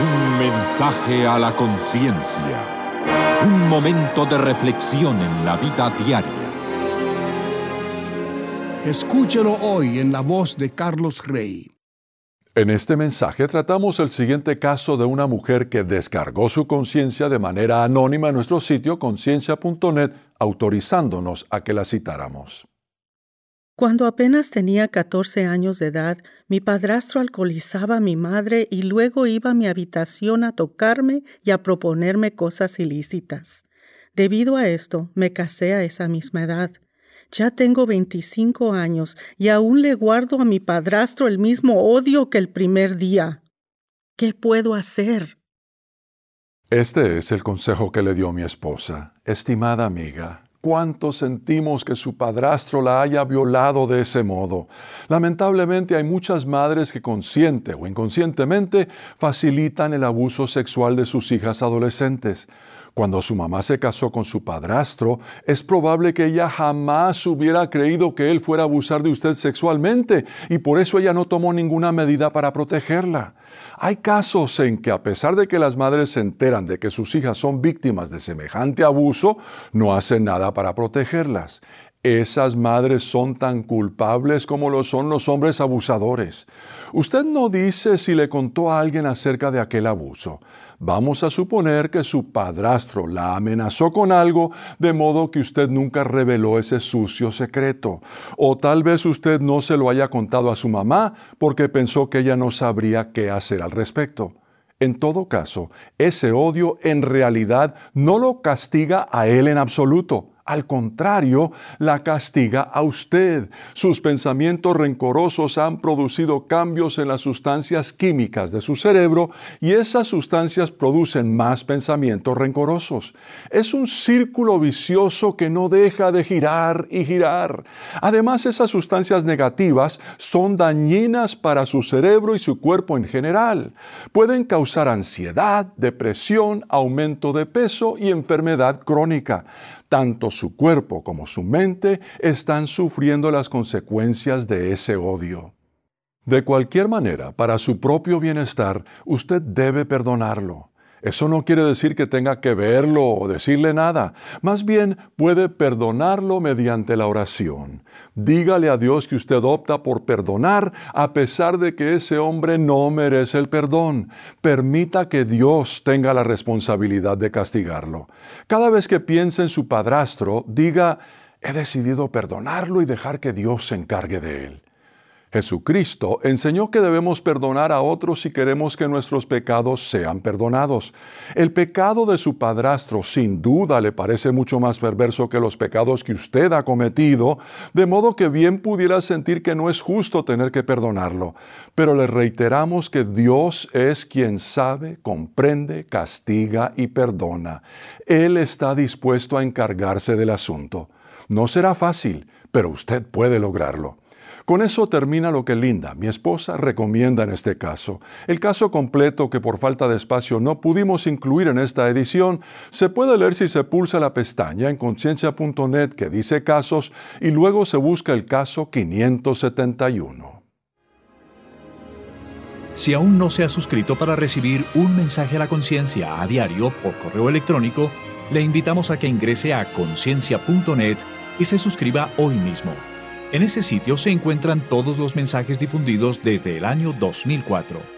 Un mensaje a la conciencia. Un momento de reflexión en la vida diaria. Escúchelo hoy en la voz de Carlos Rey. En este mensaje tratamos el siguiente caso de una mujer que descargó su conciencia de manera anónima en nuestro sitio conciencia.net, autorizándonos a que la citáramos. Cuando apenas tenía 14 años de edad, mi padrastro alcoholizaba a mi madre y luego iba a mi habitación a tocarme y a proponerme cosas ilícitas. Debido a esto, me casé a esa misma edad. Ya tengo 25 años y aún le guardo a mi padrastro el mismo odio que el primer día. ¿Qué puedo hacer? Este es el consejo que le dio mi esposa. Estimada amiga, ¿cuánto sentimos que su padrastro la haya violado de ese modo? Lamentablemente hay muchas madres que consciente o inconscientemente facilitan el abuso sexual de sus hijas adolescentes. Cuando su mamá se casó con su padrastro, es probable que ella jamás hubiera creído que él fuera a abusar de usted sexualmente y por eso ella no tomó ninguna medida para protegerla. Hay casos en que a pesar de que las madres se enteran de que sus hijas son víctimas de semejante abuso, no hacen nada para protegerlas. Esas madres son tan culpables como lo son los hombres abusadores. Usted no dice si le contó a alguien acerca de aquel abuso. Vamos a suponer que su padrastro la amenazó con algo, de modo que usted nunca reveló ese sucio secreto. O tal vez usted no se lo haya contado a su mamá porque pensó que ella no sabría qué hacer al respecto. En todo caso, ese odio en realidad no lo castiga a él en absoluto. Al contrario, la castiga a usted. Sus pensamientos rencorosos han producido cambios en las sustancias químicas de su cerebro y esas sustancias producen más pensamientos rencorosos. Es un círculo vicioso que no deja de girar y girar. Además, esas sustancias negativas son dañinas para su cerebro y su cuerpo en general. Pueden causar ansiedad, depresión, aumento de peso y enfermedad crónica. Tanto su cuerpo como su mente están sufriendo las consecuencias de ese odio. De cualquier manera, para su propio bienestar, usted debe perdonarlo. Eso no quiere decir que tenga que verlo o decirle nada. Más bien, puede perdonarlo mediante la oración. Dígale a Dios que usted opta por perdonar a pesar de que ese hombre no merece el perdón. Permita que Dios tenga la responsabilidad de castigarlo. Cada vez que piense en su padrastro, diga, he decidido perdonarlo y dejar que Dios se encargue de él. Jesucristo enseñó que debemos perdonar a otros si queremos que nuestros pecados sean perdonados. El pecado de su padrastro sin duda le parece mucho más perverso que los pecados que usted ha cometido, de modo que bien pudiera sentir que no es justo tener que perdonarlo. Pero le reiteramos que Dios es quien sabe, comprende, castiga y perdona. Él está dispuesto a encargarse del asunto. No será fácil, pero usted puede lograrlo. Con eso termina lo que Linda, mi esposa, recomienda en este caso. El caso completo que por falta de espacio no pudimos incluir en esta edición se puede leer si se pulsa la pestaña en conciencia.net que dice casos y luego se busca el caso 571. Si aún no se ha suscrito para recibir un mensaje a la conciencia a diario por correo electrónico, le invitamos a que ingrese a conciencia.net y se suscriba hoy mismo. En ese sitio se encuentran todos los mensajes difundidos desde el año 2004.